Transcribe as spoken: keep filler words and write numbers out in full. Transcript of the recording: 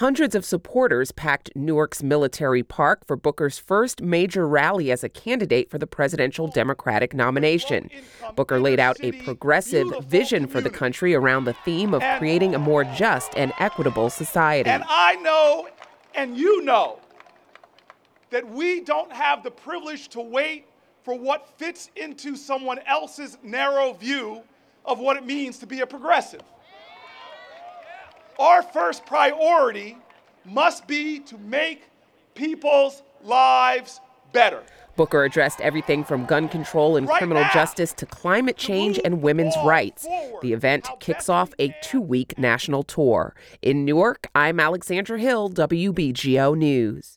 Hundreds of supporters packed Newark's Military Park for Booker's first major rally as a candidate for the presidential Democratic nomination. Booker laid out a progressive vision for the country around the theme of creating a more just and equitable society. And I know, and you know, that we don't have the privilege to wait for what fits into someone else's narrow view of what it means to be a progressive. Our first priority must be to make people's lives better. Booker addressed everything from gun control and right criminal now, justice to climate change and women's rights. The event kicks off a two-week national tour. In Newark, I'm Alexandra Hill, W B G O News.